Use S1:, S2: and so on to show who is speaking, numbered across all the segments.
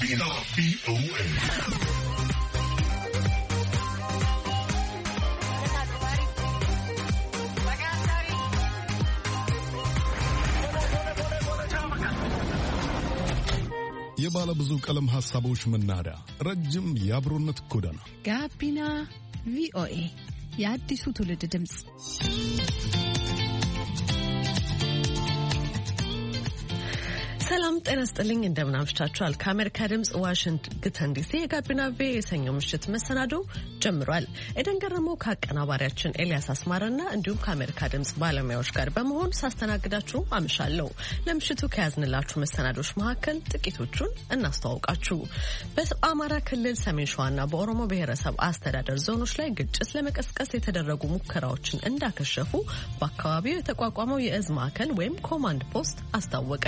S1: የባለ ብዙ ቀለም ሐሳቦች መናኸሪያ ረጅም የአብሮነት ጎዳና
S2: ጋቢና ቪኦኤ የአዲሱ ትውልድ ድምጽ። ሰላም ጤና ይስጥልኝ፣ እንደምን አምሽታችኋል? ከአሜሪካ ድምጽ ዋሽንግተን ዲሲ የጋቢና ቪኦኤ የሰኞ ምሽት መሰናዶ ጀምሯል። ኤደን ገረመው ከአቀናባሪያችን ኤልያስ አስማረና እንዲሁም ከአሜሪካ ድምጽ ባለሙያዎች ጋር በመሆን ሳስተናግዳችሁ አምሻለሁ። ለምሽቱ ከያዝንላችሁ መሰናዶች መካከል ጥቂቶቹን እናስተዋውቃችሁ። በአማራ ክልል ሰሜን ሸዋና በኦሮሞ ብሔረሰብ አስተዳደር ዞኖች ላይ ግጭት ለመቀስቀስ የተደረጉ ሙከራዎችን እንዳከሸፉ በአካባቢው የተቋቋመው የእዝ ማዕከል ወይም ኮማንድ ፖስት አስታወቀ።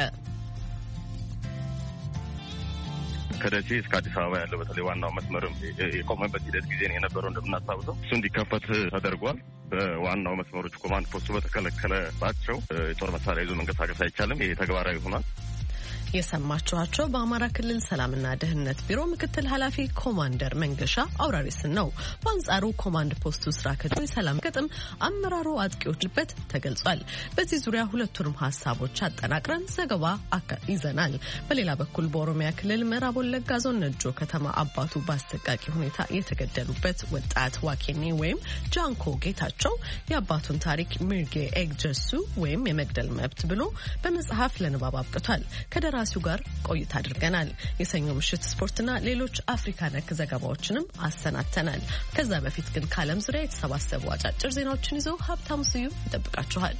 S3: ከደሴ እስከ አዲስ አበባ ያለው በተለይ ዋናው መስመርም የቆመበት ሂደት ጊዜ ነው የነበረው። እንደምናስታውሰው እሱ እንዲከፈት ተደርጓል። በዋናው መስመሮች ኮማንድ ፖስቱ በተከለከለባቸው የጦር መሳሪያ ይዞ መንቀሳቀስ አይቻልም። ይሄ ተግባራዊ ሆኗል።
S2: የሰማችኋቸው በአማራ ክልል ሰላምና ደህንነት ቢሮ ምክትል ኃላፊ ኮማንደር መንገሻ አውራሪስን ነው። በአንጻሩ ኮማንድ ፖስቱ ስራ ከደሴ ሰላም ገጥም አመራሩ አጥቂዎችበት ተገልጿል። በዚህ ዙሪያ ሁለቱንም ሀሳቦች አጠናቅረን ዘገባ ይዘናል። በሌላ በኩል በኦሮሚያ ክልል ምዕራብ ወለጋ ዞን ነጆ ከተማ አባቱ በአሰቃቂ ሁኔታ የተገደሉበት ወጣት ዋኬኔ ወይም ጃንኮ ጌታቸው የአባቱን ታሪክ ሚርጌ ኤግጀሱ ወይም የመግደል መብት ብሎ በመጽሐፍ ለንባብ አብቅቷል። ከደራሲው ጋር ቆይታ አድርገናል። የሰኞ ምሽት ስፖርትና ሌሎች አፍሪካ ነክ ዘገባዎችንም አሰናድተናል። ከዛ በፊት ግን ከዓለም ዙሪያ የተሰባሰቡ አጫጭር ዜናዎችን ይዘው ሀብታሙ ስዩም ይጠብቃችኋል።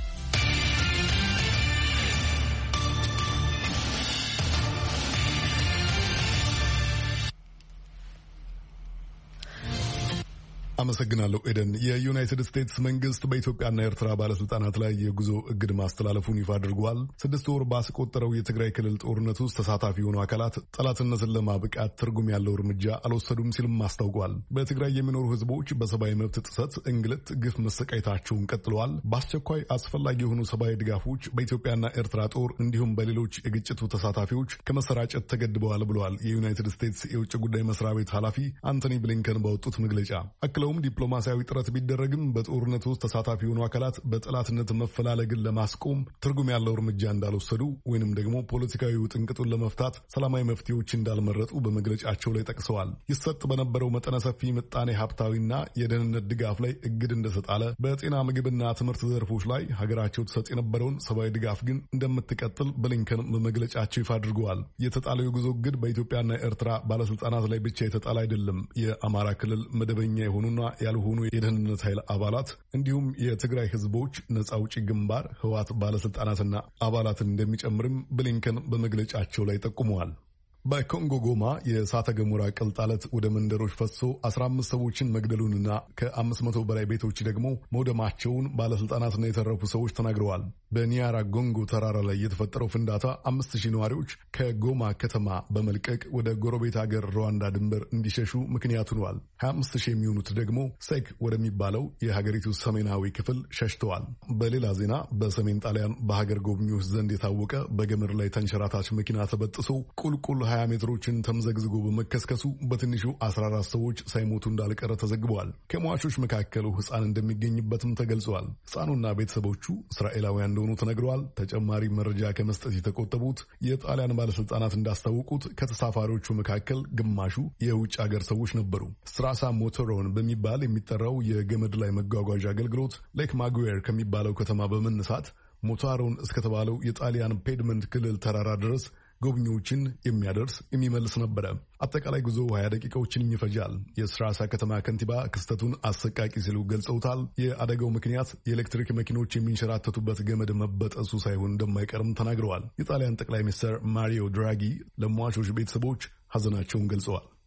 S1: አመሰግናለሁ ኤደን። የዩናይትድ ስቴትስ መንግስት በኢትዮጵያና ኤርትራ ባለስልጣናት ላይ የጉዞ እግድ ማስተላለፉን ይፋ አድርጓል። 6 ወር ባስቆጠረው የትግራይ ክልል ጦርነት ውስጥ ተሳታፊ የሆኑ አካላት ጠላትነትን ለማብቃት ትርጉም ያለው እርምጃ አልወሰዱም ሲልም አስታውቋል። በትግራይ የሚኖሩ ህዝቦች በሰብአዊ መብት ጥሰት፣ እንግልት፣ ግፍ መሰቃየታቸውን ቀጥለዋል። በአስቸኳይ አስፈላጊ የሆኑ ሰብአዊ ድጋፎች በኢትዮጵያና ኤርትራ ጦር እንዲሁም በሌሎች የግጭቱ ተሳታፊዎች ከመሰራጨት ተገድበዋል ብለዋል የዩናይትድ ስቴትስ የውጭ ጉዳይ መስሪያ ቤት ኃላፊ አንቶኒ ብሊንከን ባወጡት መግለጫ። ዲፕሎማሲያዊ ጥረት ቢደረግም በጦርነት ውስጥ ተሳታፊ የሆኑ አካላት በጠላትነት መፈላለግን ለማስቆም ትርጉም ያለው እርምጃ እንዳልወሰዱ ወይንም ደግሞ ፖለቲካዊ ውጥንቅጡን ለመፍታት ሰላማዊ መፍትሄዎች እንዳልመረጡ በመግለጫቸው ላይ ጠቅሰዋል። ይሰጥ በነበረው መጠነ ሰፊ ምጣኔ ሀብታዊና የደህንነት ድጋፍ ላይ እግድ እንደተጣለ፣ በጤና ምግብና ትምህርት ዘርፎች ላይ ሀገራቸው ትሰጥ የነበረውን ሰብአዊ ድጋፍ ግን እንደምትቀጥል ብሊንከን በመግለጫቸው ይፋ አድርገዋል። የተጣለው የጉዞ እግድ በኢትዮጵያና ኤርትራ ባለስልጣናት ላይ ብቻ የተጣለ አይደለም። የአማራ ክልል መደበኛ የሆኑና ያልሆኑ የደህንነት ኃይል አባላት እንዲሁም የትግራይ ህዝቦች ነጻ አውጪ ግንባር ህወሓት ባለስልጣናትና አባላትን እንደሚጨምርም ብሊንከን በመግለጫቸው ላይ ጠቁመዋል። በኮንጎ ጎማ የእሳተ ገሞራ ቅልጣለት ወደ መንደሮች ፈሶ 15 ሰዎችን መግደሉንና ከ500 በላይ ቤቶች ደግሞ መውደማቸውን ባለስልጣናትና የተረፉ ሰዎች ተናግረዋል። በኒያራ ጎንጎ ተራራ ላይ የተፈጠረው ፍንዳታ 5000 ነዋሪዎች ከጎማ ከተማ በመልቀቅ ወደ ጎረቤት ሀገር ሩዋንዳ ድንበር እንዲሸሹ ምክንያት ሆኗል። 25000 የሚሆኑት ደግሞ ሴክ ወደሚባለው የሀገሪቱ ሰሜናዊ ክፍል ሸሽተዋል። በሌላ ዜና በሰሜን ጣሊያን በሀገር ጎብኚዎች ዘንድ የታወቀ በገመድ ላይ ተንሸራታች መኪና ተበጥሶ ቁልቁል 20 ሜትሮችን ተምዘግዝጎ በመከስከሱ በትንሹ 14 ሰዎች ሳይሞቱ እንዳልቀረ ተዘግበዋል። ከሟቾች መካከሉ ሕፃን እንደሚገኝበትም ተገልጿል። ሕፃኑና ቤተሰቦቹ እስራኤላውያን እንደሆኑ ተነግረዋል። ተጨማሪ መረጃ ከመስጠት የተቆጠቡት የጣሊያን ባለስልጣናት እንዳስታወቁት ከተሳፋሪዎቹ መካከል ግማሹ የውጭ ሀገር ሰዎች ነበሩ። ስትራሳ ሞቶሮን በሚባል የሚጠራው የገመድ ላይ መጓጓዣ አገልግሎት ሌክ ማጉዌር ከሚባለው ከተማ በመነሳት ሞታሮን እስከተባለው የጣሊያን ፔድመንት ክልል ተራራ ድረስ ጎብኚዎችን የሚያደርስ የሚመልስ ነበረ። አጠቃላይ ጉዞ 20 ደቂቃዎችን ይፈጃል። የስትራሳ ከተማ ከንቲባ ክስተቱን አሰቃቂ ሲሉ ገልጸውታል። የአደጋው ምክንያት የኤሌክትሪክ መኪኖች የሚንሸራተቱበት ገመድ መበጠሱ ሳይሆን እንደማይቀርም ተናግረዋል። የጣሊያን ጠቅላይ ሚኒስትር ማሪዮ ድራጊ ለሟቾች ቤተሰቦች ሀዘናቸውን ገልጸዋል።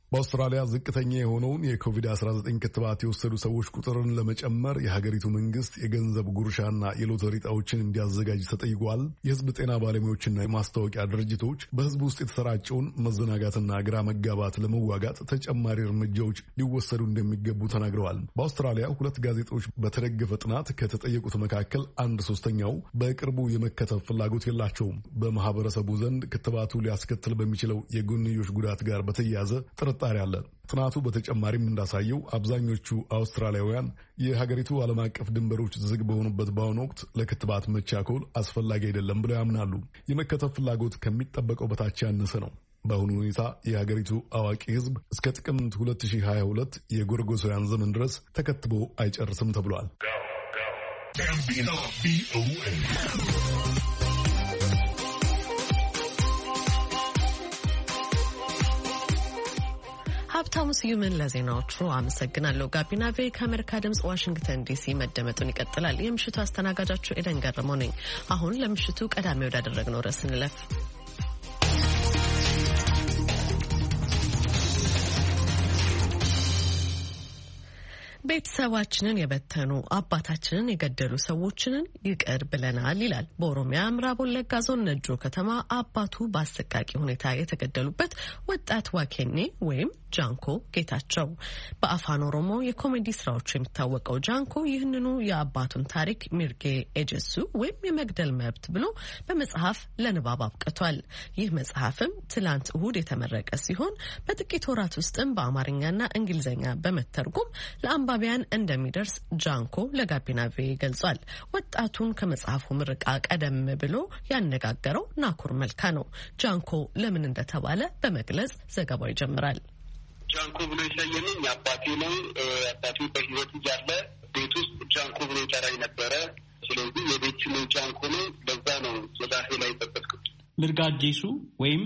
S1: በአውስትራሊያ ዝቅተኛ የሆነውን የኮቪድ-19 ክትባት የወሰዱ ሰዎች ቁጥርን ለመጨመር የሀገሪቱ መንግስት የገንዘብ ጉርሻና የሎተሪ ዕጣዎችን እንዲያዘጋጅ ተጠይቋል። የህዝብ ጤና ባለሙያዎችና የማስታወቂያ ድርጅቶች በህዝብ ውስጥ የተሰራጨውን መዘናጋትና ግራ መጋባት ለመዋጋት ተጨማሪ እርምጃዎች ሊወሰዱ እንደሚገቡ ተናግረዋል። በአውስትራሊያ 2 ጋዜጦች በተደገፈ ጥናት ከተጠየቁት መካከል 1/3ኛው በቅርቡ የመከተብ ፍላጎት የላቸውም። በማህበረሰቡ ዘንድ ክትባቱ ሊያስከትል በሚችለው የጎንዮሽ ጉዳት ጋር በተያያዘ ጥርጣሬ አለ። ጥናቱ በተጨማሪም እንዳሳየው አብዛኞቹ አውስትራሊያውያን የሀገሪቱ ዓለም አቀፍ ድንበሮች ዝግ በሆኑበት በአሁኑ ወቅት ለክትባት መቻኮል አስፈላጊ አይደለም ብለው ያምናሉ። የመከተብ ፍላጎት ከሚጠበቀው በታች ያነሰ ነው። በአሁኑ ሁኔታ የሀገሪቱ አዋቂ ህዝብ እስከ ጥቅምት 2022 የጎርጎሳውያን ዘመን ድረስ ተከትቦ አይጨርስም ተብሏል።
S2: ሀብታሙ ስዩምን ለዜናዎቹ አመሰግናለሁ። ጋቢና ቬ ከአሜሪካ ድምጽ ዋሽንግተን ዲሲ መደመጡን ይቀጥላል። የምሽቱ አስተናጋጃችሁ ኤደን ገረመው ነኝ። አሁን ለምሽቱ ቀዳሚ ወዳደረግነው ርዕስ እንለፍ። ቤተሰባችንን የበተኑ አባታችንን የገደሉ ሰዎችንን ይቅር ብለናል ይላል በኦሮሚያ ምዕራብ ወለጋ ዞን ነጆ ከተማ አባቱ በአሰቃቂ ሁኔታ የተገደሉበት ወጣት ዋኬኔ ወይም ጃንኮ ጌታቸው። በአፋን ኦሮሞ የኮሜዲ ስራዎቹ የሚታወቀው ጃንኮ ይህንኑ የአባቱን ታሪክ ሚርጌ ኤጀሱ ወይም የመግደል መብት ብሎ በመጽሐፍ ለንባብ አብቅቷል። ይህ መጽሐፍም ትላንት እሁድ የተመረቀ ሲሆን በጥቂት ወራት ውስጥም በአማርኛና እንግሊዝኛ በመተርጎም ለአንባቢያን እንደሚደርስ ጃንኮ ለጋቢና ቪኦኤ ገልጿል። ወጣቱን ከመጽሐፉ ምርቃ ቀደም ብሎ ያነጋገረው ናኩር መልካ ነው። ጃንኮ ለምን እንደተባለ በመግለጽ ዘገባው ይጀምራል።
S4: ጃንኮ ብሎ የሰየመኝ አባቴ ነው። አባቴ በህይወት እያለ ቤት ውስጥ ጃንኮ ብሎ ይጠራኝ ነበረ። ስለዚህ የቤት ስሜ ጃንኮ ነው። በዛ ነው መጽሐፌ ላይ የጠቀስኩት።
S5: ምርጋ ጄሱ ወይም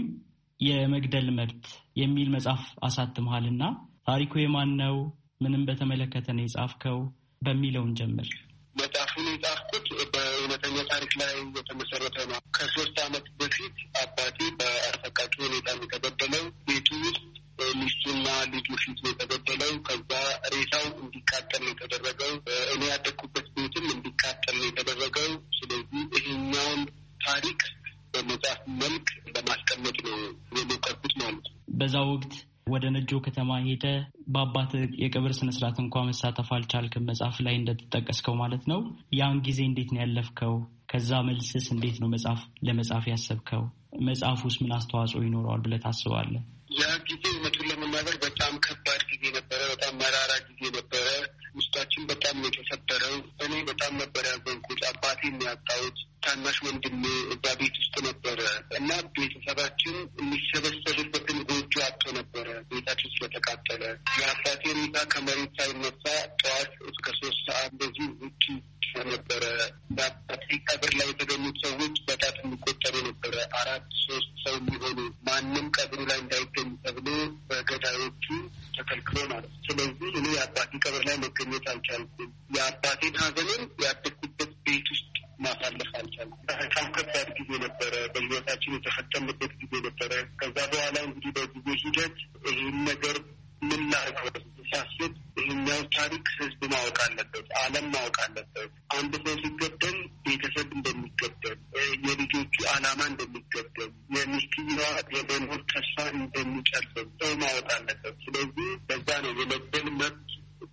S5: የመግደል መብት የሚል መጽሐፍ አሳትመሃልና ታሪኩ የማን ነው? ምንም በተመለከተ ነው የጻፍከው? በሚለውን ጀምር።
S4: መጽሐፉን የጻፍኩት በእውነተኛ ታሪክ ላይ የተመሰረተ ነው። ከ3 ዓመት በፊት አባቴ በአሰቃቂ ሁኔታ የተገደለው ቤቱ ውስጥ ሚስቱና ልጁ ፊት ነው የተገደለው። ከዛ ሬሳው እንዲቃጠል ነው የተደረገው። እኔ ያደግኩበት ቤትም እንዲቃጠል ነው የተደረገው። ስለዚህ ይሄኛውን ታሪክ በመጽሐፍ መልክ ለማስቀመጥ ነው የሞከርኩት ማለት ነው።
S5: በዛ ወቅት ወደ ነጆ ከተማ ሄደ በአባት የቀብር ስነስርዓት እንኳን መሳተፍ አልቻልክም፣ መጽሐፍ ላይ እንደተጠቀስከው ማለት ነው። ያን ጊዜ እንዴት ነው ያለፍከው? ከዛ መልስስ እንዴት ነው ለመጽሐፍ ያሰብከው? መጽሐፉስ ምን አስተዋጽኦ ይኖረዋል ብለህ ታስባለህ?
S4: ያ ጊዜ እውነቱን ለመናገር በጣም ከባድ ጊዜ ነበረ። በጣም መራራ ጊዜ ነበረ። ውስጣችን በጣም ነው የተሰበረው። እኔ በጣም ነበር ያዘንኩት። አባቴ የሚያጣሁት ታናሽ ወንድሜ እዛ ቤት ውስጥ ነበረ እና ቤተሰባችን የሚሰበሰብበትን ጎጆ አጥቶ ነበረ ቤታችን ስለተቃጠለ። የአባቴ ሬሳ ከመሬት ሳይነሳ ጠዋት እስከ 3 ሰዓት እንደዚህ ውጪ ነበረ። በአባቴ ቀብር ላይ የተገኙት ሰዎች በጣት የሚቆጠሩ ነበረ። 4-3 ሰው የሚሆኑ ማንም ቀብሩ ላይ እንዳይገኝ ተብሎ በገዳዮቹ ተከልክሎ ማለት ነው። ስለዚህ እኔ የአባቴ ቀብር ላይ መገኘት አልቻልኩም። የአባቴን ሀዘንን ያደግኩበት ቤት ውስጥ ማሳለፍ አልቻልኩም። በጣም ከባድ ጊዜ ነበረ። በህይወታችን የተፈተንበት ጊዜ ነበረ። ከዛ በኋላ እንግዲህ በጊዜ ሂደት ይህን ነገር ምን ላድርገው ሳስብ ይህኛው ታሪክ ህዝብ ማወቅ አለበት፣ ዓለም ማወቅ አለበት። አንድ ሰው ሲገደል ቤተሰብ እንደሚገደል፣ የልጆቹ ዓላማ እንደሚገደል፣ የሚስትየዋ የመኖር ተስፋ እንደሚጨልም ሰው ማወቅ አለበት። ስለዚህ በዛ ነው የመግደል መብት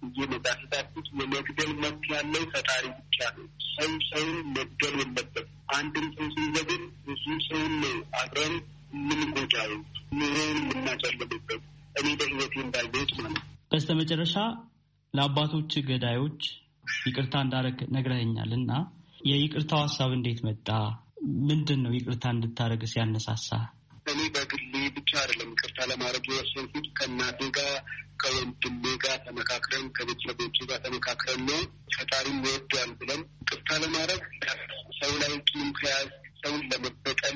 S4: የመዳስታቱት። የመግደል መብት ያለው ፈጣሪ ብቻ ነው። ሰውን መግደል የለበት። አንድም ሰው ሲገድል ብዙ ሰውን ነው አብረን የምንጎዳው፣ ኑሮውን የምናጨልምበት። እኔ በህይወቴ እንዳየሁት ማለት ነው።
S5: በስተመጨረሻ ለአባቶች ገዳዮች ይቅርታ እንዳረግ ነግረኸኛል እና የይቅርታው ሀሳብ እንዴት መጣ? ምንድን ነው ይቅርታ እንድታረግ ሲያነሳሳ?
S4: እኔ በግሌ ብቻ አይደለም ይቅርታ ለማድረግ የወሰንኩት። ከእናቴ ጋር ከወንድሜ ጋር ተመካክረን ከቤተሰቦቼ ጋር ተመካክረን ነው። ፈጣሪም ይወዳል ብለን ይቅርታ ለማድረግ ሰው ላይ ቂም ከያዝ ሰውን ለመበቀል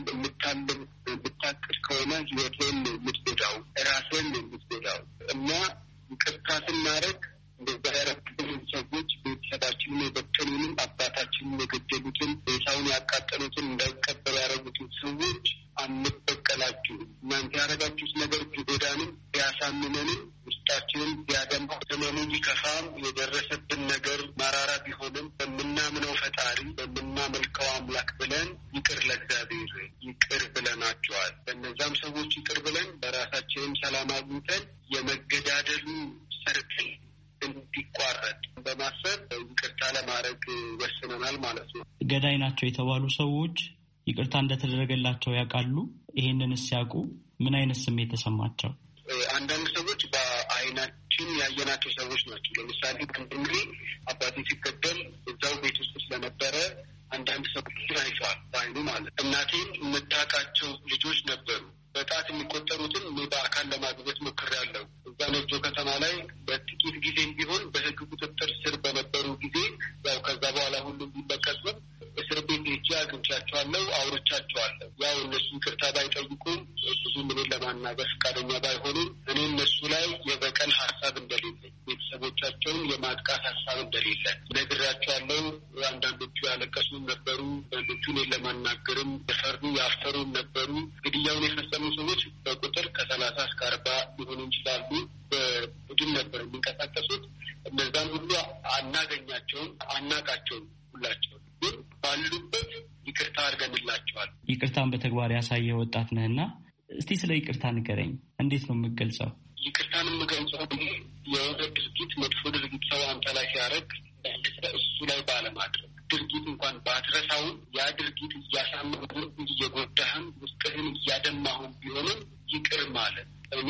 S4: የምታቅድ ከሆነ ህይወትን ነው የምትጎዳው፣ ራስን ነው የምትጎዳው እና ይቅርታ ስናደርግ እንደዛ ያረግብንን ሰዎች ቤተሰባችንን የበተኑንም አባታችንን የገደሉትን ሬሳውን ያቃጠሉትን እንዳይቀበር ያደረጉትን ሰዎች አንበቀላችሁም። እናንተ ያደረጋችሁት ነገር ቢጎዳንም ቢያሳምመንም ይቅር ለእግዚአብሔር ይቅር ብለናቸዋል። በእነዛም ሰዎች ይቅር ብለን በራሳችንም ሰላም አግኝተን የመገዳደሉ ሰርክል እንዲቋረጥ በማሰብ ይቅርታ ለማድረግ ወስነናል ማለት ነው።
S5: ገዳይ ናቸው የተባሉ ሰዎች ይቅርታ እንደተደረገላቸው ያውቃሉ? ይሄንን ሲያውቁ ምን አይነት ስሜት ተሰማቸው?
S4: አንዳንድ ሰዎች በአይናችን ያየናቸው ሰዎች ናቸው። ለምሳሌ ወንድሜ አባቴ ሲገደል እዛው ቤት ውስጥ ስለነበረ አንዳንድ ሰዎች አይተዋል በአይኑ ማለት። እናቴን የምታውቃቸው ልጆች ነበሩ። በጣት የሚቆጠሩትን እኔ በአካል ለማግኘት ሞክሬያለሁ። እዛ ነጆ ከተማ ላይ በጥቂት ጊዜም ቢሆን በሕግ ቁጥጥር ስር በነበሩ ጊዜ ያው ከዛ በኋላ ሁሉም ቢለቀሱም እስር ቤት ሄጄ አግኝቻቸዋለሁ፣ አውርቻቸዋለሁ። ያው እነሱ ይቅርታ ባይጠይቁም ብዙ ምንን ለማናገር ፈቃደኛ ባይሆኑም እኔ እነሱ ላይ የበቀል ሀሳብ እንደሌለኝ፣ ቤተሰቦቻቸውን የማጥቃት ሀሳብ እንደሌለ ነግራቸዋለሁ። አንዳንዶቹ ያለቀሱም ነበሩ፣ አንዳንዶቹ እኔን ለማናገርም የፈሩ ያፈሩም ነበሩ። ግድያውን የፈጸሙ ሰዎች በቁጥር ከ30 እስከ 40 ሊሆኑ ይችላሉ። በቡድን ነበር የሚንቀሳቀሱት። እነዛን ሁሉ አናገኛቸውም፣ አናቃቸውም። ሁላቸው ግን ባሉበት ይቅርታ አድርገንላቸዋል።
S5: ይቅርታን በተግባር ያሳየ ወጣት ነህና እስቲ ስለ ይቅርታ ንገረኝ። እንዴት ነው የምገልጸው?
S4: ይቅርታን የምገልጸው የሆነ ድርጊት መጥፎ ድርጊት ሰው አንተ ላይ ሲያደርግ እሱ ላይ ባለማድረግ ድርጊት እንኳን ባትረሳውን ያ ድርጊት እያሳመመን እየጎዳህም ውስጥህን እያደማሁን ቢሆንም ይቅር ማለት እኔ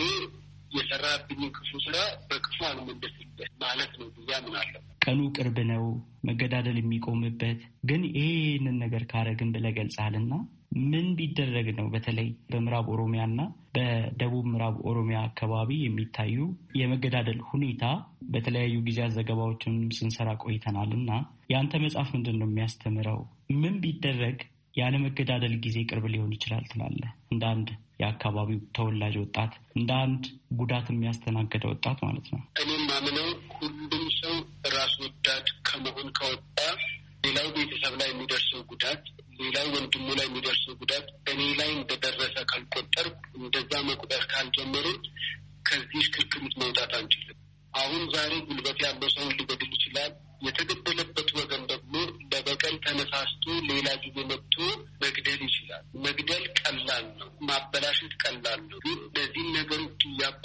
S4: የሰራብኝን ክፉ ስራ በክፉ አልመለስበት ማለት ነው ብዬ አምናለሁ።
S5: ቀኑ ቅርብ ነው መገዳደል የሚቆምበት። ግን ይህንን ነገር ካረግን ብለህ ገልጸሃልና ምን ቢደረግ ነው በተለይ በምዕራብ ኦሮሚያና በደቡብ ምዕራብ ኦሮሚያ አካባቢ የሚታዩ የመገዳደል ሁኔታ በተለያዩ ጊዜያት ዘገባዎችን ስንሰራ ቆይተናልና የአንተ መጽሐፍ ምንድን ነው የሚያስተምረው? ምን ቢደረግ ያለ መገዳደል ጊዜ ቅርብ ሊሆን ይችላል ትላለህ? እንደ አንድ የአካባቢው ተወላጅ ወጣት፣ እንደ አንድ ጉዳት የሚያስተናገደ ወጣት ማለት ነው።
S4: እኔም ማምነው ሁሉም ሰው ራስ ወዳድ ከመሆን ከወጣ ሌላው ቤተሰብ ላይ የሚደርሰው ጉዳት፣ ሌላው ወንድሙ ላይ የሚደርሰው ጉዳት እኔ ላይ እንደደረሰ ካልቆጠር እንደዛ መቁጠር ካልጀመርን ከዚህ ክርክሪት መውጣት አንችልም። አሁን ዛሬ ጉልበት ያለው ሰውን ሊገድል ይችላል። የተገደለበት ወገን ደግሞ ለበቀል ተነሳስቶ ሌላ ጊዜ መጥቶ መግደል ይችላል። መግደል ቀላል ነው፣ ማበላሸት ቀላል ነው። ግን እነዚህን ነገሮች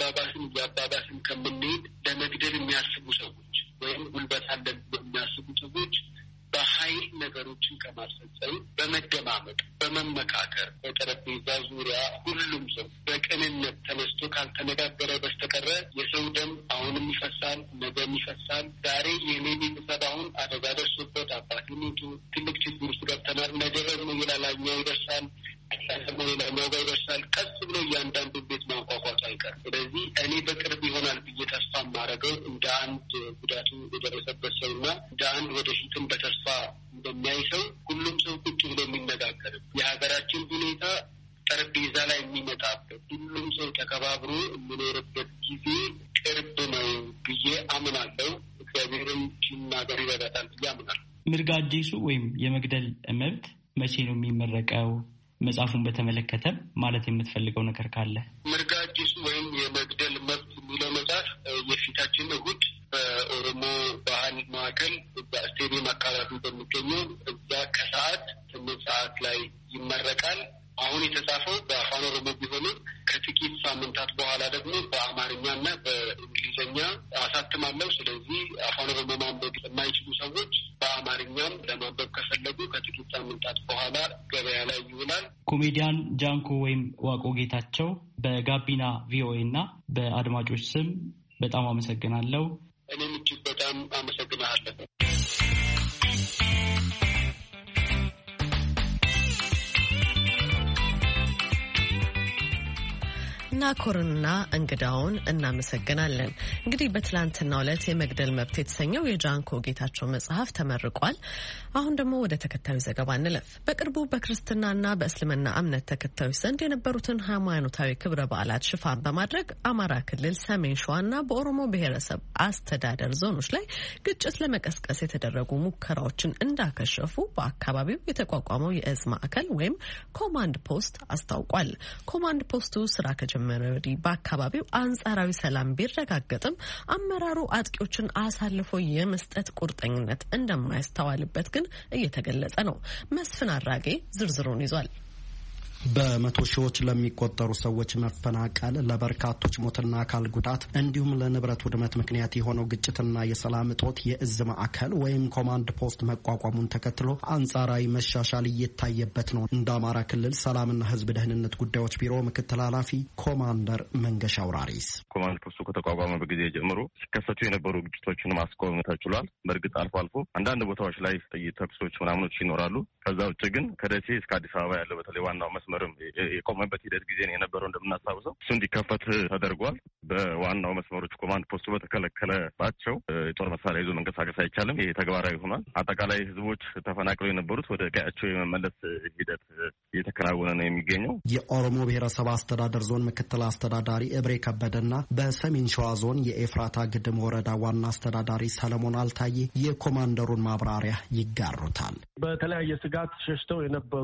S4: እያባባስን ከምንሄድ ለመግደል የሚያስቡ ሰዎች ወይም ጉልበት አለን የሚያስቡ ሰዎች በኃይል ነገሮችን ከማስፈጸም በመደማመጥ በመመካከር በጠረጴዛ ዙሪያ ሁሉም ሰው በቅንነት ተነስቶ ካልተነጋገረ በስተቀረ የሰው ደም አሁንም ይፈሳል፣ ነገም ይፈሳል። ዛሬ የኔ ቤተሰብ አሁን አደጋ ደርሶበት አባቴ ሞቶ ትልቅ ችግር ውስጥ ገብተናል። ነገ ደግሞ ሌላኛው ይደርሳል፣ ደግሞ ሌላኛው ጋር ይደርሳል። ቀስ ብሎ እያንዳንዱ ቤት ማንኳኳቱ አይቀርም። ስለዚህ እኔ በቅርብ ይሆናል ብዬ ተስፋ የማደርገው እንደ አንድ ጉዳቱ የደረሰበት ሰውና እንደ አንድ ወደፊትም በተስፋ እንደሚያይ ሰው ሁሉም ሰው ቁጭ ብሎ የሚነጋገርም የሀገራችን ሁኔታ ጠረጴዛ ላይ የሚመጣበት ሁሉም ሰው ተከባብሮ የሚኖርበት ጊዜ ቅርብ ነው ብዬ አምናለሁ። እግዚአብሔርም ሲናገር ይረዳታል ብዬ አምናለሁ።
S5: ምርጋ አዲሱ ወይም የመግደል መብት መቼ ነው የሚመረቀው? መጽሐፉን በተመለከተ ማለት የምትፈልገው ነገር ካለ?
S4: ምርጋ አዲሱ ወይም የመግደል መብት የሚለው መጽሐፍ የፊታችን እሑድ በኦሮሞ ባህል ማዕከል ስቴዲየም አካባቢ በሚገኘው እዛ ከሰዓት 8 ሰዓት ላይ ይመረቃል። አሁን የተጻፈው በአፋን ኦሮሞ ቢሆንም ከጥቂት ሳምንታት በኋላ ደግሞ በአማርኛና በእንግሊዝኛ አሳትማለሁ። ስለዚህ አፋን ኦሮሞ ማንበብ የማይችሉ ሰዎች በአማርኛም ለማንበብ ከፈለጉ ከጥቂት ሳምንታት በኋላ ገበያ ላይ ይውላል።
S5: ኮሜዲያን ጃንኮ ወይም ዋቆ ጌታቸው በጋቢና ቪኦኤ እና በአድማጮች ስም በጣም አመሰግናለሁ።
S4: እኔም እጅግ በጣም አመሰግናለሁ።
S2: ናኮርና እንግዳውን እናመሰግናለን። እንግዲህ በትላንትናው ዕለት የመግደል መብት የተሰኘው የጃንኮ ጌታቸው መጽሐፍ ተመርቋል። አሁን ደግሞ ወደ ተከታዩ ዘገባ እንለፍ። በቅርቡ በክርስትናና በእስልምና እምነት ተከታዮች ዘንድ የነበሩትን ሃይማኖታዊ ክብረ በዓላት ሽፋን በማድረግ አማራ ክልል ሰሜን ሸዋና በኦሮሞ ብሔረሰብ አስተዳደር ዞኖች ላይ ግጭት ለመቀስቀስ የተደረጉ ሙከራዎችን እንዳከሸፉ በአካባቢው የተቋቋመው የእዝ ማዕከል ወይም ኮማንድ ፖስት አስታውቋል። ኮማንድ ፖስቱ ስራ ከጀመረ ከጀመረ ወዲህ በአካባቢው አንጻራዊ ሰላም ቢረጋገጥም አመራሩ አጥቂዎችን አሳልፎ የመስጠት ቁርጠኝነት እንደማያስተዋልበት ግን እየተገለጸ ነው። መስፍን አራጌ ዝርዝሩን ይዟል።
S6: በመቶ ሺዎች ለሚቆጠሩ ሰዎች መፈናቀል፣ ለበርካቶች ሞትና አካል ጉዳት እንዲሁም ለንብረት ውድመት ምክንያት የሆነው ግጭትና የሰላም እጦት የእዝ ማዕከል ወይም ኮማንድ ፖስት መቋቋሙን ተከትሎ አንጻራዊ መሻሻል እየታየበት ነው። እንደ አማራ ክልል ሰላምና ሕዝብ ደህንነት ጉዳዮች ቢሮ ምክትል ኃላፊ ኮማንደር መንገሻ አውራሪስ
S3: ኮማንድ ፖስቱ ከተቋቋመ በጊዜ ጀምሮ ሲከሰቱ የነበሩ ግጭቶችን ማስቆም ተችሏል። በእርግጥ አልፎ አልፎ አንዳንድ ቦታዎች ላይ ጥይት ተኩሶች ምናምኖች ይኖራሉ። ከዛ ውጭ ግን ከደሴ እስከ አዲስ አበባ ያለው በተለይ ዋናው መስመርም የቆመበት ሂደት ጊዜ ነው የነበረው። እንደምናስታውሰው እሱ እንዲከፈት ተደርጓል። በዋናው መስመሮች ኮማንድ ፖስቱ በተከለከለባቸው የጦር መሳሪያ ይዞ መንቀሳቀስ አይቻልም። ይሄ ተግባራዊ ሆኗል። አጠቃላይ ህዝቦች ተፈናቅለው የነበሩት ወደ ቀያቸው የመመለስ ሂደት እየተከናወነ ነው የሚገኘው።
S6: የኦሮሞ ብሔረሰብ አስተዳደር ዞን ምክትል አስተዳዳሪ እብሬ ከበደና በሰሜን ሸዋ ዞን የኤፍራታ ግድም ወረዳ ዋና አስተዳዳሪ ሰለሞን አልታዬ የኮማንደሩን ማብራሪያ ይጋሩታል።
S7: በተለያየ ስጋት ሸሽተው የነበሩ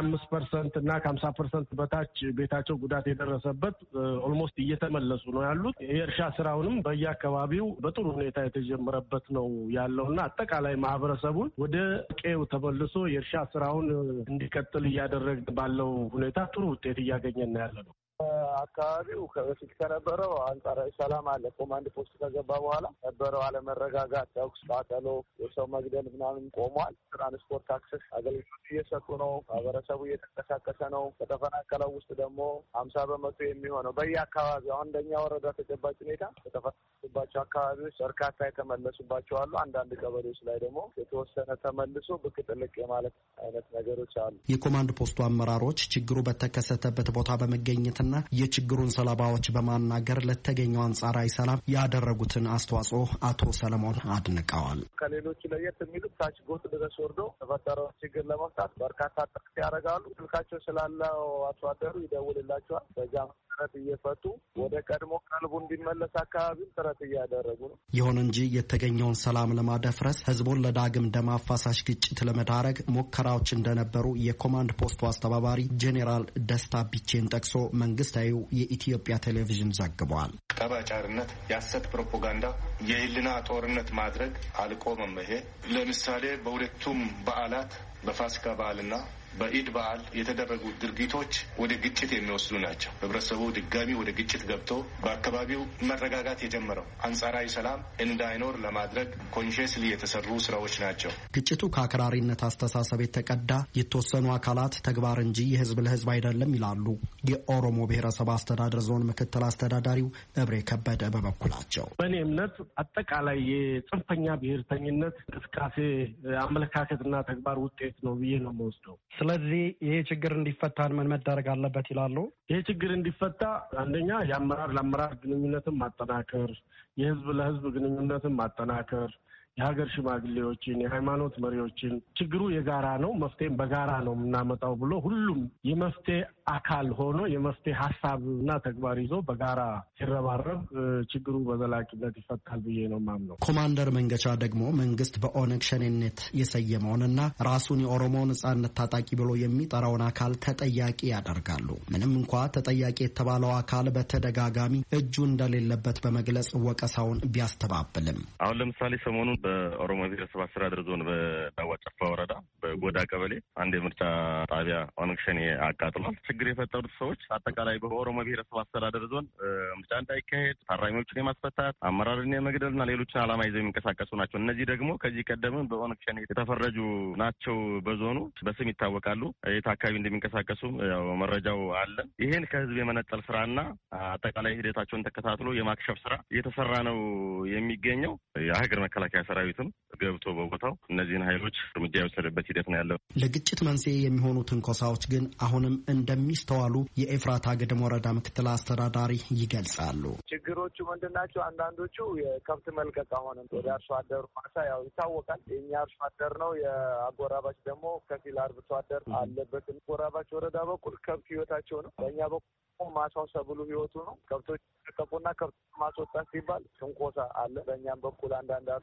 S7: 25% እና ከ50% በታች ቤታቸው ጉዳት የደረሰበት ኦልሞስት እየተመለሱ ነው ያሉት። የእርሻ ስራውንም በየአካባቢው በጥሩ ሁኔታ የተጀመረበት ነው ያለውና አጠቃላይ ማህበረሰቡን ወደ ቀዬው ተመልሶ የእርሻ ስራውን እንዲቀጥል እያደረግን ባለው ሁኔታ ጥሩ ውጤት እያገኘን ያለ ነው።
S8: አካባቢው ከበፊት ከነበረው አንጻራዊ ሰላም አለ። ኮማንድ ፖስት ከገባ በኋላ ነበረው አለመረጋጋት፣ ተኩስ፣ ቃጠሎ፣ የሰው መግደል ምናምን ቆሟል። ትራንስፖርት አክሰስ አገልግሎት እየሰጡ ነው። ማህበረሰቡ እየተንቀሳቀሰ ነው። ከተፈናቀለው ውስጥ ደግሞ 50% የሚሆነው በየአካባቢው አንደኛ ወረዳ ተጨባጭ ሁኔታ የተፈናቀሉባቸው አካባቢዎች በርካታ የተመለሱባቸው አሉ። አንዳንድ ቀበሌዎች ላይ ደግሞ የተወሰነ ተመልሶ ብቅ ጥልቅ የማለት አይነት ነገሮች አሉ።
S6: የኮማንድ ፖስቱ አመራሮች ችግሩ በተከሰተበት ቦታ በመገኘት የችግሩን ሰለባዎች በማናገር ለተገኘው አንጻራዊ ሰላም ያደረጉትን አስተዋጽኦ አቶ ሰለሞን አድንቀዋል።
S8: ከሌሎቹ ለየት የሚሉት ታች ጎጥ ድረስ ወርዶ ተፈጠረው ችግር ለመፍታት በርካታ ጥረት ያደርጋሉ። ስልካቸው ስላለው አቶ አደሩ ይደውልላቸዋል። በዛ ጥረት እየፈቱ ወደ ቀድሞ ቀልቡ እንዲመለስ አካባቢም ጥረት እያደረጉ ነው።
S6: ይሁን እንጂ የተገኘውን ሰላም ለማደፍረስ ህዝቡን ለዳግም ደም አፋሳሽ ግጭት ለመዳረግ ሙከራዎች እንደነበሩ የኮማንድ ፖስቱ አስተባባሪ ጄኔራል ደስታ ቢቼን ጠቅሶ መንግስታዊው የኢትዮጵያ ቴሌቪዥን ዘግቧል።
S9: ጠባጫሪነት፣ የሐሰት ፕሮፓጋንዳ፣ የህልና ጦርነት ማድረግ አልቆመም። ይሄ ለምሳሌ በሁለቱም በዓላት በፋሲካ በዓልና በኢድ በዓል የተደረጉ ድርጊቶች ወደ ግጭት የሚወስዱ ናቸው። ህብረተሰቡ ድጋሚ ወደ ግጭት ገብቶ በአካባቢው መረጋጋት የጀመረው አንጻራዊ ሰላም እንዳይኖር ለማድረግ ኮንሽስሊ የተሰሩ ስራዎች ናቸው።
S6: ግጭቱ ከአክራሪነት አስተሳሰብ የተቀዳ የተወሰኑ አካላት ተግባር እንጂ የህዝብ ለህዝብ አይደለም ይላሉ የኦሮሞ ብሔረሰብ አስተዳደር ዞን ምክትል አስተዳዳሪው እብሬ ከበደ በበኩላቸው።
S7: በእኔ እምነት አጠቃላይ የጽንፈኛ ብሔርተኝነት እንቅስቃሴ አመለካከትና ተግባር ውጤት ነው ብዬ ነው የምወስደው።
S6: ስለዚህ ይሄ ችግር እንዲፈታ ምን መደረግ አለበት ይላሉ?
S7: ይሄ ችግር እንዲፈታ አንደኛ የአመራር ለአመራር ግንኙነትን ማጠናከር፣ የህዝብ ለህዝብ ግንኙነትን ማጠናከር፣ የሀገር ሽማግሌዎችን፣ የሃይማኖት መሪዎችን ችግሩ የጋራ ነው፣ መፍትሄም በጋራ ነው የምናመጣው ብሎ ሁሉም የመፍትሄ አካል ሆኖ የመፍትሄ ሀሳብና ተግባር ይዞ በጋራ ሲረባረብ ችግሩ በዘላቂነት ይፈታል ብዬ ነው የማምነው።
S6: ኮማንደር መንገቻ ደግሞ መንግስት በኦነግ ሸኔነት የሰየመውንና ራሱን የኦሮሞ ነጻነት ታጣቂ ብሎ የሚጠራውን አካል ተጠያቂ ያደርጋሉ። ምንም እንኳ ተጠያቂ የተባለው አካል በተደጋጋሚ እጁ እንደሌለበት በመግለጽ ወቀሳውን ቢያስተባብልም
S3: አሁን ለምሳሌ ሰሞኑን በኦሮሞ ብሔረሰብ አስተዳደር ዞን በዳዋ ጨፋ ወረዳ በጎዳ ቀበሌ አንድ የምርጫ ጣቢያ ኦነግ ሸኔ አቃጥሏል። ችግር የፈጠሩት ሰዎች አጠቃላይ በኦሮሞ ብሔረሰብ አስተዳደር ዞን ምርጫ እንዳይካሄድ ታራሚዎችን የማስፈታት አመራርን የመግደልና ሌሎችን ዓላማ ይዘው የሚንቀሳቀሱ ናቸው። እነዚህ ደግሞ ከዚህ ቀደምም በኦነግ ሸኔ የተፈረጁ ናቸው። በዞኑ በስም ይታወቃሉ። የት አካባቢ እንደሚንቀሳቀሱ ያው መረጃው አለ። ይህን ከህዝብ የመነጠል ስራና አጠቃላይ ሂደታቸውን ተከታትሎ የማክሸፍ ስራ እየተሰራ ነው የሚገኘው። የሀገር መከላከያ ሰራዊትም ገብቶ በቦታው እነዚህን ኃይሎች እርምጃ የወሰደበት ሂደት ነው ያለው።
S6: ለግጭት መንስኤ የሚሆኑ ትንኮሳዎች ግን አሁንም እንደሚስተዋሉ የኤፍራታ ግድም ወረዳ ምክትል አስተዳዳሪ ይገልጻሉ።
S8: ችግሮቹ ምንድናቸው? አንዳንዶቹ የከብት መልቀቅ አሁንም ወደ አርሶ አደሩ ማሳ ያው ይታወቃል። የእኛ አርሶ አደር ነው። የአጎራባች ደግሞ ከፊል አርብቶ አደር አለበት። አጎራባች ወረዳ በኩል ከብት ህይወታቸው ነው። በእኛ በኩል ማሳው ሰብሉ ህይወቱ ነው። ከብቶች ተቀፉና ከብት ማስወጣት ሲባል ትንኮሳ አለ። በእኛም በኩል አንዳንድ አርሶ አደሮች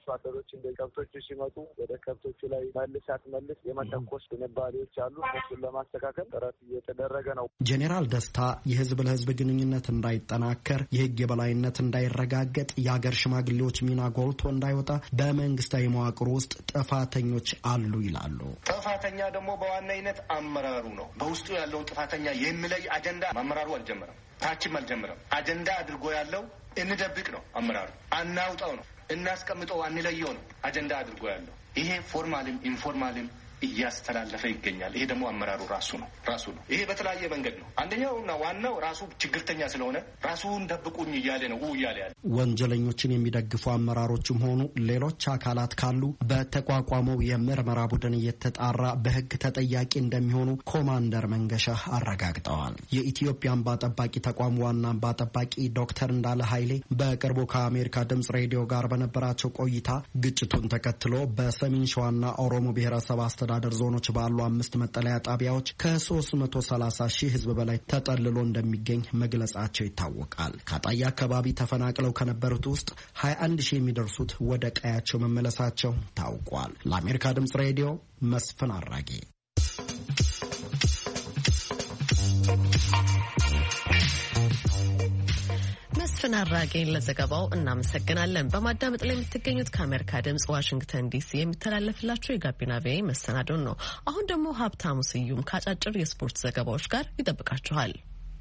S8: ሌሎች እንደ ከብቶቹ ሲመጡ ወደ ከብቶቹ ላይ መልስ የመተኮስ ዝንባሌዎች አሉ። እሱን ለማስተካከል ጥረት እየተደረገ ነው።
S6: ጄኔራል ደስታ የህዝብ ለህዝብ ግንኙነት እንዳይጠናከር፣ የህግ የበላይነት እንዳይረጋገጥ፣ የሀገር ሽማግሌዎች ሚና ጎልቶ እንዳይወጣ በመንግስታዊ መዋቅር ውስጥ ጥፋተኞች አሉ ይላሉ።
S9: ጥፋተኛ ደግሞ በዋናነት አመራሩ ነው። በውስጡ ያለውን ጥፋተኛ የሚለይ አጀንዳ አመራሩ አልጀመረም፣ ታችም አልጀመረም። አጀንዳ አድርጎ ያለው እንደብቅ ነው። አመራሩ አናውጣው ነው፣ እናስቀምጠው፣ አንለየው ነው አጀንዳ አድርጎ ያለው። ይሄ ፎርማልም ኢንፎርማልም እያስተላለፈ ይገኛል። ይሄ ደግሞ አመራሩ ራሱ ነው። ይሄ በተለያየ መንገድ ነው። አንደኛውና ዋናው ራሱ ችግርተኛ ስለሆነ ራሱን ደብቁኝ እያለ ነው እያለ ያለ።
S6: ወንጀለኞችን የሚደግፉ አመራሮችም ሆኑ ሌሎች አካላት ካሉ በተቋቋመው የምርመራ ቡድን እየተጣራ በህግ ተጠያቂ እንደሚሆኑ ኮማንደር መንገሻ አረጋግጠዋል። የኢትዮጵያ እንባ ጠባቂ ተቋም ዋና እንባ ጠባቂ ዶክተር እንዳለ ኃይሌ በቅርቡ ከአሜሪካ ድምጽ ሬዲዮ ጋር በነበራቸው ቆይታ ግጭቱን ተከትሎ በሰሜን ሸዋና ኦሮሞ ብሔረሰብ አስተዳደር ዞኖች ባሉ 5 መጠለያ ጣቢያዎች ከ330 ሺህ ህዝብ በላይ ተጠልሎ እንደሚገኝ መግለጻቸው ይታወቃል። ከአጣያ አካባቢ ተፈናቅለው ከነበሩት ውስጥ 21 ሺህ የሚደርሱት ወደ ቀያቸው መመለሳቸው ታውቋል። ለአሜሪካ ድምጽ ሬዲዮ መስፍን አራጌ።
S2: መስፍን አራጌን ለዘገባው እናመሰግናለን። በማዳመጥ ላይ የምትገኙት ከአሜሪካ ድምጽ ዋሽንግተን ዲሲ የሚተላለፍላችሁ የጋቢና ቪኦኤ መሰናዶን ነው። አሁን ደግሞ ሀብታሙ ስዩም ከአጫጭር የስፖርት ዘገባዎች ጋር ይጠብቃችኋል።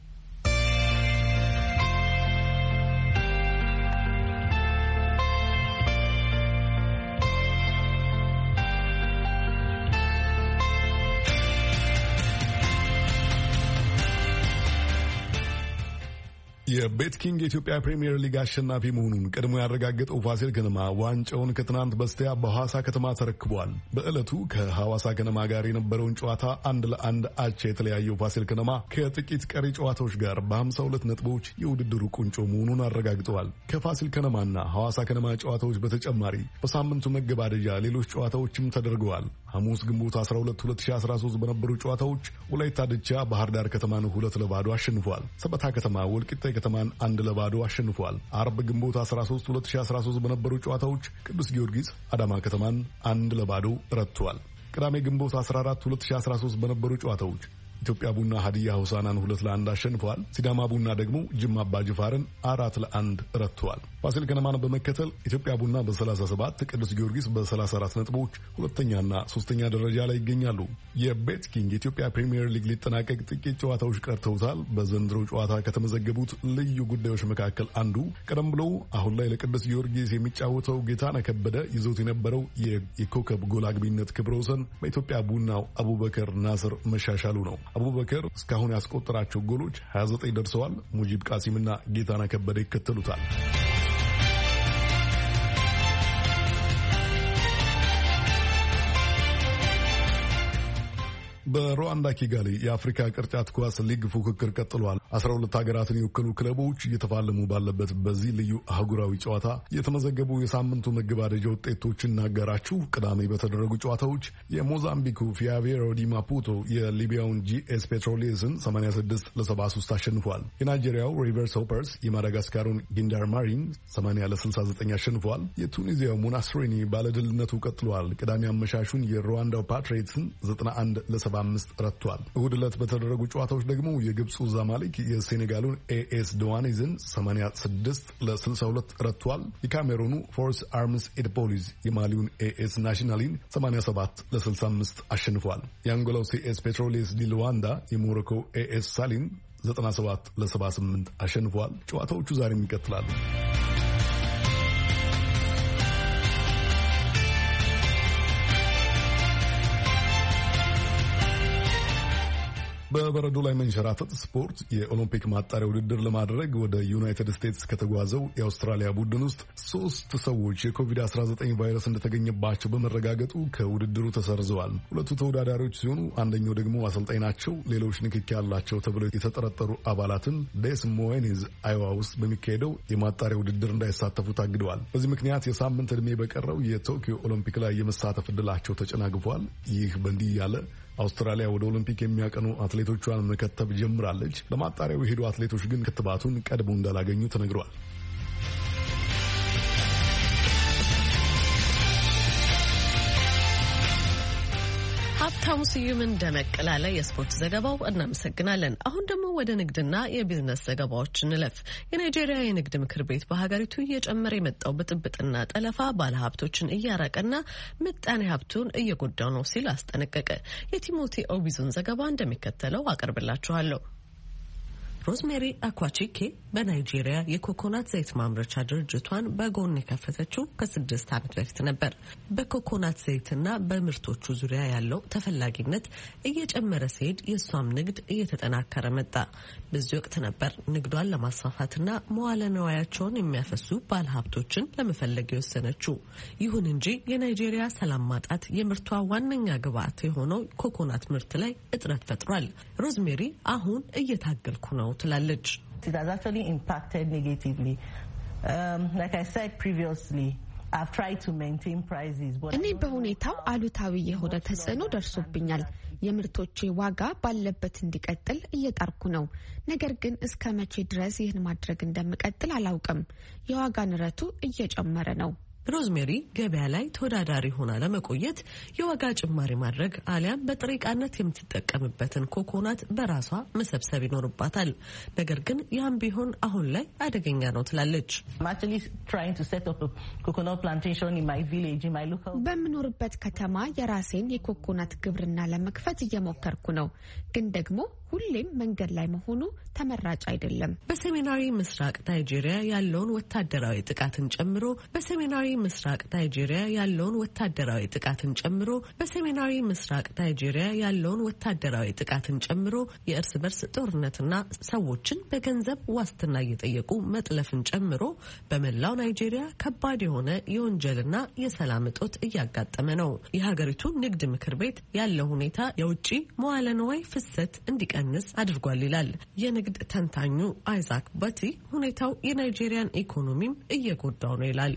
S1: የቤት ኪንግ የኢትዮጵያ ፕሪሚየር ሊግ አሸናፊ መሆኑን ቀድሞ ያረጋገጠው ፋሲል ከነማ ዋንጫውን ከትናንት በስቲያ በሐዋሳ ከተማ ተረክቧል። በዕለቱ ከሐዋሳ ከነማ ጋር የነበረውን ጨዋታ 1-1 አቻ የተለያየው ፋሲል ከነማ ከጥቂት ቀሪ ጨዋታዎች ጋር በ52 ነጥቦች የውድድሩ ቁንጮ መሆኑን አረጋግጠዋል። ከፋሲል ከነማና ሐዋሳ ከነማ ጨዋታዎች በተጨማሪ በሳምንቱ መገባደጃ ሌሎች ጨዋታዎችም ተደርገዋል። ሐሙስ ግንቦት 12 2013 በነበሩ ጨዋታዎች ወላይታ ድቻ ባህር ዳር ከተማን 2-0 አሸንፏል። ሰበታ ከተማ ወልቂጤ ከተማን 1-0 አሸንፏል። አርብ ግንቦት 13 2013 በነበሩ ጨዋታዎች ቅዱስ ጊዮርጊስ አዳማ ከተማን 1-0 ረትቷል። ቅዳሜ ግንቦት 14 2013 በነበሩ ጨዋታዎች ኢትዮጵያ ቡና ሀዲያ ሆሳናን 2-1 አሸንፏል። ሲዳማ ቡና ደግሞ ጅማ አባጅፋርን 4-1 ረትቷል። ፋሲል ከነማን በመከተል ኢትዮጵያ ቡና በ37 ቅዱስ ጊዮርጊስ በ34 ነጥቦች ሁለተኛና ሶስተኛ ደረጃ ላይ ይገኛሉ። የቤት ኪንግ የኢትዮጵያ ፕሪሚየር ሊግ ሊጠናቀቅ ጥቂት ጨዋታዎች ቀርተውታል። በዘንድሮ ጨዋታ ከተመዘገቡት ልዩ ጉዳዮች መካከል አንዱ ቀደም ብለው አሁን ላይ ለቅዱስ ጊዮርጊስ የሚጫወተው ጌታነህ ከበደ ይዞት የነበረው የኮከብ ጎል አግቢነት ክብረ ወሰን በኢትዮጵያ ቡናው አቡበከር ናስር መሻሻሉ ነው። አቡበከር እስካሁን ያስቆጠራቸው ጎሎች 29 ደርሰዋል። ሙጂብ ቃሲምና ጌታነህ ከበደ ይከተሉታል። በሩዋንዳ ኪጋሊ የአፍሪካ ቅርጫት ኳስ ሊግ ፉክክር ቀጥሏል። 12 ሀገራትን የወከሉ ክለቦች እየተፋለሙ ባለበት በዚህ ልዩ አህጉራዊ ጨዋታ የተመዘገቡ የሳምንቱ መገባደጃ ውጤቶችን እናገራችሁ። ቅዳሜ በተደረጉ ጨዋታዎች የሞዛምቢኩ ፊያቬሮ ዲ ማፑቶ የሊቢያውን ጂኤስ ፔትሮሌስን 86-73 አሸንፏል። የናይጄሪያው ሪቨርስ ሆፐርስ የማዳጋስካሩን ጊንዳር ማሪን 80-69 አሸንፏል። የቱኒዚያው ሞናስሬኒ ባለድልነቱ ቀጥሏል። ቅዳሜ አመሻሹን የሩዋንዳው ፓትሪዮትስን 91-75 ረቷል። እሁድ ዕለት በተደረጉ ጨዋታዎች ደግሞ የግብፁ ዛማሊክ የሴኔጋሉን ኤኤስ ደዋኔዝን 86-62 ረቷል። የካሜሩኑ ፎርስ አርምስ ኤድፖሊስ የማሊውን ኤኤስ ናሽናሊን 87-65 አሸንፏል። የአንጎላው ሲኤስ ፔትሮሌስ ዲ ሉዋንዳ የሞሮኮ ኤኤስ ሳሊን 97-78 አሸንፏል። ጨዋታዎቹ ዛሬም ይቀጥላሉ። በበረዶ ላይ መንሸራተት ስፖርት የኦሎምፒክ ማጣሪያ ውድድር ለማድረግ ወደ ዩናይትድ ስቴትስ ከተጓዘው የአውስትራሊያ ቡድን ውስጥ 3 ሰዎች የኮቪድ-19 ቫይረስ እንደተገኘባቸው በመረጋገጡ ከውድድሩ ተሰርዘዋል። ሁለቱ ተወዳዳሪዎች ሲሆኑ አንደኛው ደግሞ አሰልጣኝ ናቸው። ሌሎች ንክኪ ያላቸው ተብለው የተጠረጠሩ አባላትን ዴስ ሞይኒዝ አይዋ ውስጥ በሚካሄደው የማጣሪያ ውድድር እንዳይሳተፉ ታግደዋል። በዚህ ምክንያት የሳምንት ዕድሜ በቀረው የቶኪዮ ኦሎምፒክ ላይ የመሳተፍ ዕድላቸው ተጨናግፏል። ይህ በእንዲህ ያለ አውስትራሊያ ወደ ኦሎምፒክ የሚያቀኑ አትሌቶቿን መከተብ ጀምራለች። ለማጣሪያው የሄዱ አትሌቶች ግን ክትባቱን ቀድሞ እንዳላገኙ ተነግሯል።
S2: ሀብታሙ ስዩምን ደመቅ ላለ የስፖርት ዘገባው እናመሰግናለን። አሁን ደግሞ ወደ ንግድና የቢዝነስ ዘገባዎች እንለፍ። የናይጄሪያ የንግድ ምክር ቤት በሀገሪቱ እየጨመረ የመጣው ብጥብጥና ጠለፋ ባለሀብቶችን እያራቀና ምጣኔ ሀብቱን እየጎዳው ነው ሲል አስጠነቀቀ። የቲሞቲ ኦቢዙን ዘገባ እንደሚከተለው አቀርብላችኋለሁ። ሮዝሜሪ አኳቺኬ በናይጄሪያ የኮኮናት ዘይት ማምረቻ ድርጅቷን በጎን የከፈተችው ከ6 ዓመት በፊት ነበር። በኮኮናት ዘይትና በምርቶቹ ዙሪያ ያለው ተፈላጊነት እየጨመረ ሲሄድ የእሷም ንግድ እየተጠናከረ መጣ። በዚህ ወቅት ነበር ንግዷን ለማስፋፋትና መዋለ ንዋያቸውን የሚያፈሱ ባለሀብቶችን ለመፈለግ የወሰነችው። ይሁን እንጂ የናይጄሪያ ሰላም ማጣት የምርቷ ዋነኛ ግብዓት የሆነው ኮኮናት ምርት ላይ እጥረት ፈጥሯል። ሮዝሜሪ አሁን እየታገልኩ ነው ትላለች።
S10: It has actually impacted negatively. Like I said previously, I've tried to maintain prices.
S11: እኔ በሁኔታው አሉታዊ የሆነ ተጽዕኖ ደርሶብኛል። የምርቶቼ ዋጋ ባለበት እንዲቀጥል እየጣርኩ ነው። ነገር ግን እስከ መቼ ድረስ ይህን ማድረግ እንደምቀጥል አላውቅም። የዋጋ ንረቱ እየጨመረ ነው።
S2: ሮዝሜሪ ገበያ ላይ ተወዳዳሪ ሆና ለመቆየት የዋጋ ጭማሪ ማድረግ አሊያም በጥሬ ዕቃነት የምትጠቀምበትን ኮኮናት በራሷ መሰብሰብ ይኖርባታል። ነገር ግን ያም ቢሆን አሁን ላይ አደገኛ ነው ትላለች።
S11: በምኖርበት ከተማ የራሴን የኮኮናት ግብርና ለመክፈት እየሞከርኩ ነው። ግን ደግሞ ሁሌም መንገድ ላይ መሆኑ ተመራጭ አይደለም።
S2: በሰሜናዊ ምስራቅ ናይጄሪያ ያለውን ወታደራዊ ጥቃትን ጨምሮ በሰሜናዊ ምስራቅ ናይጄሪያ ያለውን ወታደራዊ ጨምሮ የእርስ በርስ ጦርነትና ሰዎችን በገንዘብ ዋስትና እየጠየቁ መጥለፍን ጨምሮ በመላው ናይጄሪያ ከባድ የሆነ የወንጀልና የሰላም እጦት እያጋጠመ ነው። የሀገሪቱ ንግድ ምክር ቤት ያለው ሁኔታ የውጭ መዋለ ንዋይ ፍሰት እንዲቀንስ አድርጓል ይላል። የንግድ ተንታኙ አይዛክ ባቲ ሁኔታው የናይጄሪያን ኢኮኖሚም እየጎዳው ነው ይላል።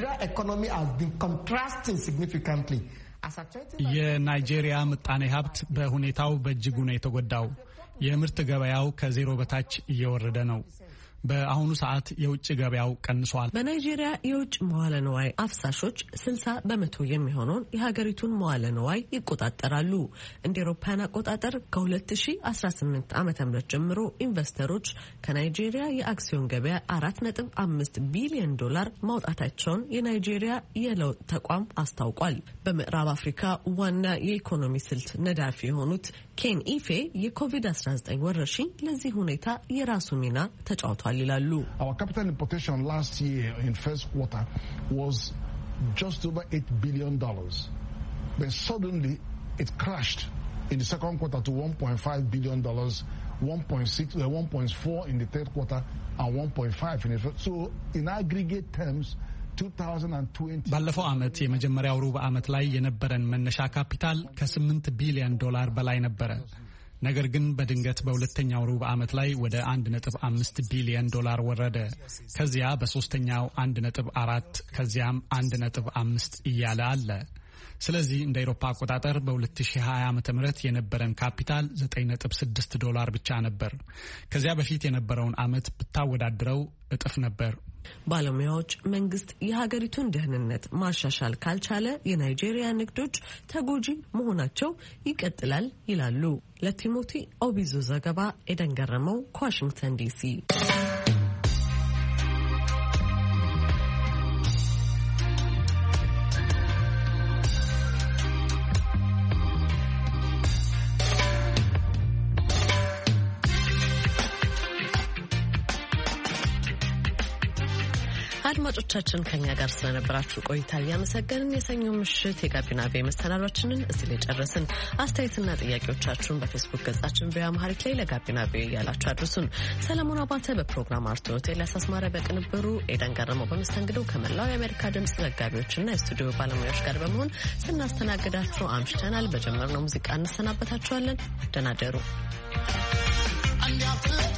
S12: የናይጄሪያ ምጣኔ ሀብት በሁኔታው በእጅጉ ነው የተጎዳው። የምርት ገበያው ከዜሮ በታች እየወረደ ነው። በአሁኑ ሰዓት የውጭ ገበያው ቀንሷል።
S2: በናይጄሪያ የውጭ መዋለ ንዋይ አፍሳሾች 60% የሚሆነውን የሀገሪቱን መዋለ ንዋይ ይቆጣጠራሉ። እንደ አውሮፓውያን አቆጣጠር ከ2018 ዓ.ም ጀምሮ ኢንቨስተሮች ከናይጄሪያ የአክሲዮን ገበያ $4.5 ቢሊዮን ማውጣታቸውን የናይጄሪያ የለውጥ ተቋም አስታውቋል። በምዕራብ አፍሪካ ዋና የኢኮኖሚ ስልት ነዳፊ የሆኑት ኬን ኢፌ የኮቪድ-19 ወረርሽኝ ለዚህ ሁኔታ የራሱ ሚና ተጫውቷል ይላሉ።
S13: Our capital importation last year in first quarter was just over $8 billion. But suddenly it crashed in the second quarter to $1.5 billion, 1.4 in the third quarter and 1.5 in the fourth. So in aggregate terms
S12: ባለፈው ዓመት የመጀመሪያው ሩብ ዓመት ላይ የነበረን መነሻ ካፒታል ከ8 ቢሊዮን ዶላር በላይ ነበረ። ነገር ግን በድንገት በሁለተኛው ሩብ ዓመት ላይ ወደ 1.5 ቢሊዮን ዶላር ወረደ። ከዚያ በሶስተኛው 1.4 ከዚያም 1.5 እያለ አለ። ስለዚህ እንደ አውሮፓ አቆጣጠር በ2020 ዓመተ ምህረት የነበረን ካፒታል $9.6 ብቻ ነበር። ከዚያ በፊት የነበረውን ዓመት ብታወዳድረው እጥፍ ነበር።
S2: ባለሙያዎች መንግስት የሀገሪቱን ደህንነት ማሻሻል ካልቻለ የናይጄሪያ ንግዶች ተጎጂ መሆናቸው ይቀጥላል ይላሉ። ለቲሞቲ ኦቢዙ ዘገባ ኤደን ገረመው ከዋሽንግተን ዲሲ። አድማጮቻችን ከኛ ጋር ስለነበራችሁ ቆይታ እያመሰገንን የሰኞ ምሽት የጋቢና ቤ መሰናዷችንን እዚህ ላይ ጨረስን። አስተያየትና ጥያቄዎቻችሁን በፌስቡክ ገጻችን በአማሪክ ላይ ለጋቢና ቤ እያላችሁ አድርሱን። ሰለሞን አባተ በፕሮግራም አርቶት፣ ኤልያስ አስማረ በቅንብሩ፣ ኤደን ገረመው በመስተንግዶ ከመላው የአሜሪካ ድምጽ ዘጋቢዎችና የስቱዲዮ ባለሙያዎች ጋር በመሆን ስናስተናግዳችሁ አምሽተናል። በጀመርነው ሙዚቃ እንሰናበታችኋለን። ደህና ደሩ።